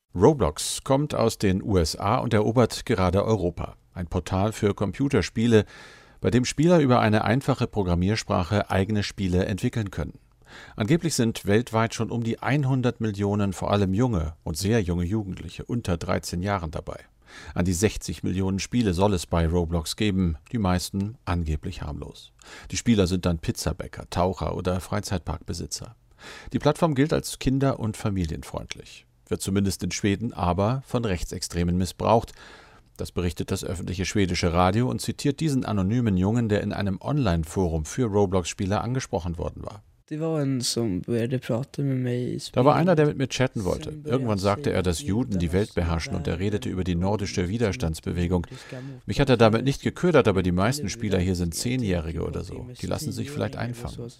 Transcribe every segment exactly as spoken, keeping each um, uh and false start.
Roblox kommt aus den U S A und erobert gerade Europa. Ein Portal für Computerspiele, bei dem Spieler über eine einfache Programmiersprache eigene Spiele entwickeln können. Angeblich sind weltweit schon um die hundert Millionen vor allem junge und sehr junge Jugendliche unter dreizehn Jahren dabei. An die sechzig Millionen Spiele soll es bei Roblox geben, die meisten angeblich harmlos. Die Spieler sind dann Pizzabäcker, Taucher oder Freizeitparkbesitzer. Die Plattform gilt als kinder- und familienfreundlich, wird zumindest in Schweden aber von Rechtsextremen missbraucht. Das berichtet das öffentliche schwedische Radio und zitiert diesen anonymen Jungen, der in einem Online-Forum für Roblox-Spieler angesprochen worden war. Da war einer, der mit mir chatten wollte. Irgendwann sagte er, dass Juden die Welt beherrschen und er redete über die nordische Widerstandsbewegung. Mich hat er damit nicht geködert, aber die meisten Spieler hier sind Zehnjährige oder so. Die lassen sich vielleicht einfangen.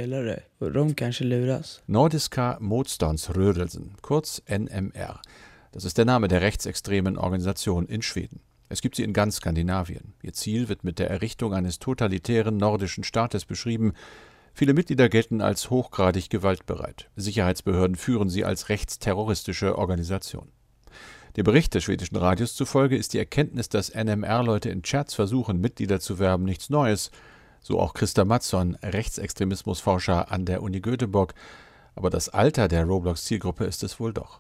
Nordiska Motståndsrörelsen, kurz N M R. Das ist der Name der rechtsextremen Organisation in Schweden. Es gibt sie in ganz Skandinavien. Ihr Ziel wird mit der Errichtung eines totalitären nordischen Staates beschrieben. Viele Mitglieder gelten als hochgradig gewaltbereit. Sicherheitsbehörden führen sie als rechtsterroristische Organisation. Dem Bericht des schwedischen Radios zufolge ist die Erkenntnis, dass N M R-Leute in Chats versuchen, Mitglieder zu werben, nichts Neues. So auch Christa Mattsson, Rechtsextremismusforscher an der Uni Göteborg. Aber das Alter der Roblox-Zielgruppe ist es wohl doch.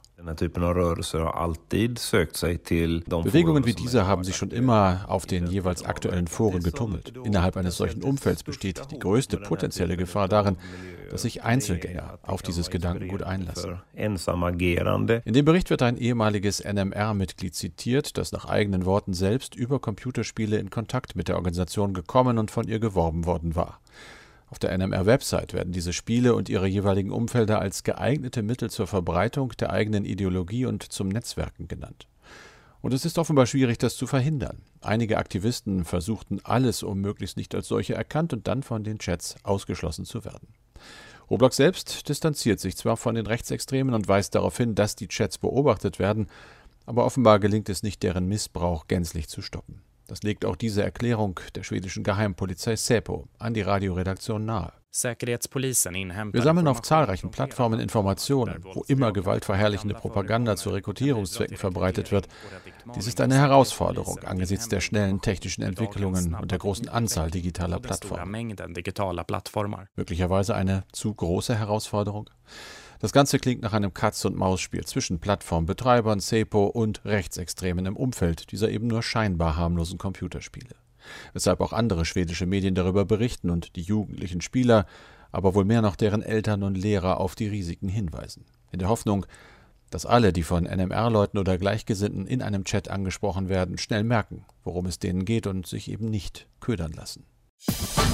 Bewegungen wie diese haben sich schon immer auf den jeweils aktuellen Foren getummelt. Innerhalb eines solchen Umfelds besteht die größte potenzielle Gefahr darin, dass sich Einzelgänger auf dieses Gedankengut einlassen. In dem Bericht wird ein ehemaliges N M R-Mitglied zitiert, das nach eigenen Worten selbst über Computerspiele in Kontakt mit der Organisation gekommen und von ihr geworben worden war. Auf der N M R-Website werden diese Spiele und ihre jeweiligen Umfelder als geeignete Mittel zur Verbreitung der eigenen Ideologie und zum Netzwerken genannt. Und es ist offenbar schwierig, das zu verhindern. Einige Aktivisten versuchten alles, um möglichst nicht als solche erkannt und dann von den Chats ausgeschlossen zu werden. Roblox selbst distanziert sich zwar von den Rechtsextremen und weist darauf hin, dass die Chats beobachtet werden, aber offenbar gelingt es nicht, deren Missbrauch gänzlich zu stoppen. Das legt auch diese Erklärung der schwedischen Geheimpolizei Säpo an die Radioredaktion nahe. Wir sammeln auf zahlreichen Plattformen Informationen, wo immer gewaltverherrlichende Propaganda zu Rekrutierungszwecken verbreitet wird. Dies ist eine Herausforderung angesichts der schnellen technischen Entwicklungen und der großen Anzahl digitaler Plattformen. Möglicherweise eine zu große Herausforderung? Das Ganze klingt nach einem Katz-und-Maus-Spiel zwischen Plattformbetreibern, Säpo und Rechtsextremen im Umfeld dieser eben nur scheinbar harmlosen Computerspiele. Weshalb auch andere schwedische Medien darüber berichten und die jugendlichen Spieler, aber wohl mehr noch deren Eltern und Lehrer auf die Risiken hinweisen. In der Hoffnung, dass alle, die von N M R-Leuten oder Gleichgesinnten in einem Chat angesprochen werden, schnell merken, worum es denen geht und sich eben nicht ködern lassen.